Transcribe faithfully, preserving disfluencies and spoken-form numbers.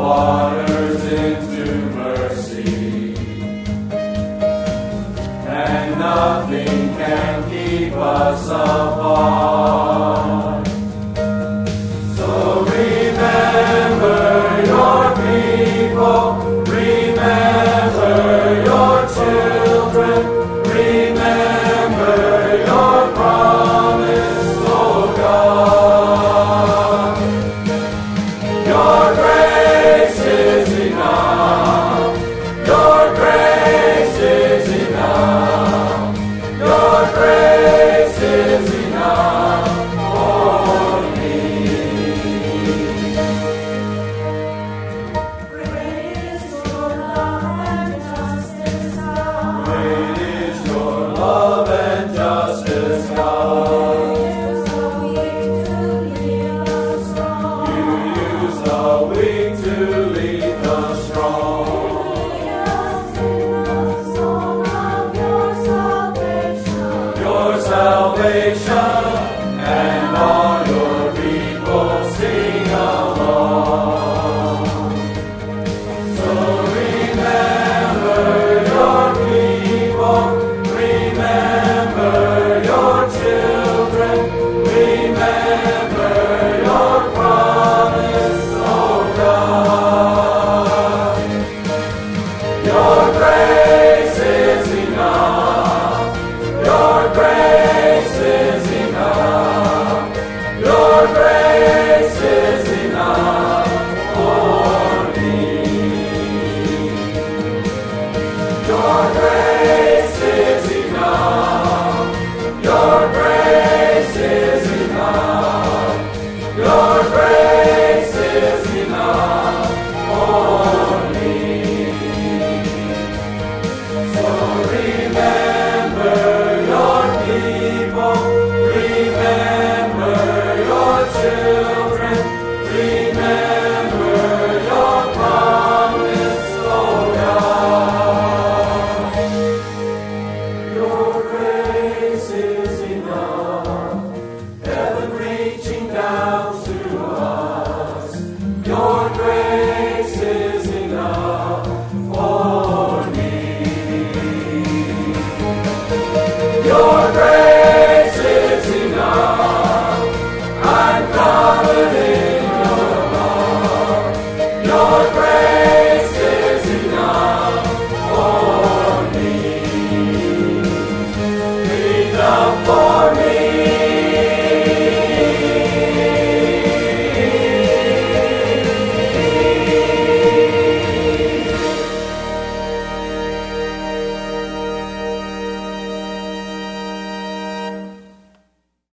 waters into mercy, and nothing can keep us apart. So remember your people, remember your children, remember your promise, oh God. Your grace is enough, your grace is enough, your grace is enough for me. Great is your love and justice, God. Great is your love and justice, God. You use the weak to lead the strong. Your salvation, and all your people sing along. So remember your people, remember your children, remember your promise, oh God. Your grace is enough, your grace is enough, your grace is enough for me. Your grace is enough, your grace is enough, your grace is enough for me. So remember your people, remember your children.